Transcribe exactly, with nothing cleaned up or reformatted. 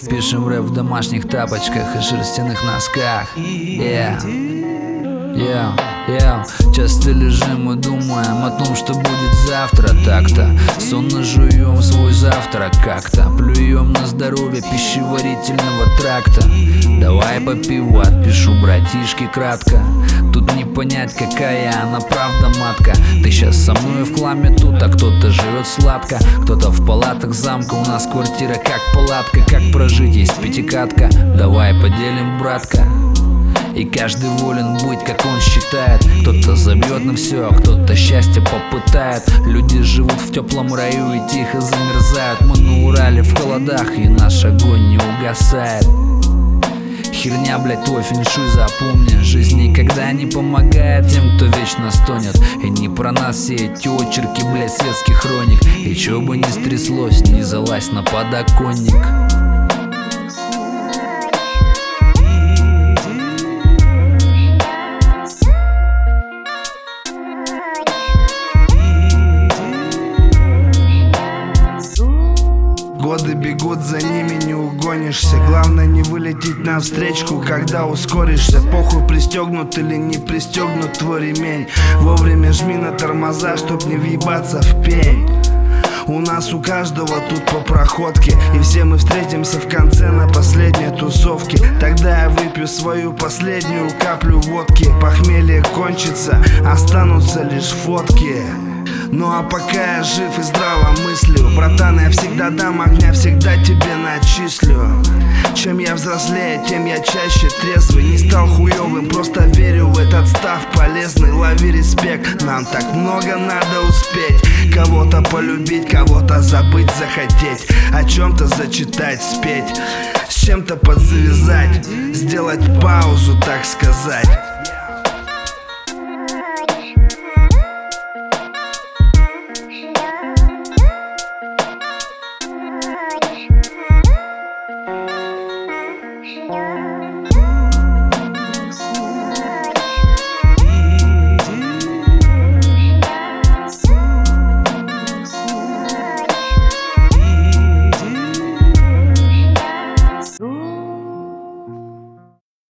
Пишем рэп в домашних тапочках и шерстяных носках. Yeah. Yeah, yeah. Часто лежим и думаем о том, что будет завтра. Так-то сонно жуем свой завтрак как-то. Плюем на здоровье пищеварительного тракта. Давай по пиву отпишу, братишки, кратко. Тут не понять, какая она правда матка. Ты щас со мной в хламе тут, а кто-то живет сладко. Кто-то в палатах замка, у нас квартира как палатка. Как прожить, есть пятикатка. Давай поделим, братка. И каждый волен быть, как он считает. Кто-то забьет на все, кто-то счастье попытает. Люди живут в теплом раю и тихо замерзают. Мы на Урале в холодах, и наш огонь не угасает. Херня, блядь, твой феншуй, запомни. Жизнь никогда не помогает тем, кто вечно стонет. И не про нас все эти очерки, блядь, светских хроник. И чё бы ни стряслось, не залазь на подоконник. Годы бегут, за ними не угонишься. Главное не вылететь навстречку, когда ускоришься. Похуй, пристегнут или не пристегнут твой ремень. Вовремя жми на тормоза, чтоб не въебаться в пень. У нас у каждого тут по проходке, и все мы встретимся в конце на последней тусовке. Тогда я выпью свою последнюю каплю водки. Похмелье кончится, останутся лишь фотки. Ну а пока я жив и здраво мыслю, братан, я всегда дам огня, всегда тебе начислю. Чем я взрослее, тем я чаще трезвый. Не стал хуёвым, просто верю в этот став полезный. Лови респект, нам так много надо успеть. Кого-то полюбить, кого-то забыть, захотеть. О чем-то зачитать, спеть, с чем-то подзавязать, сделать паузу, так сказать.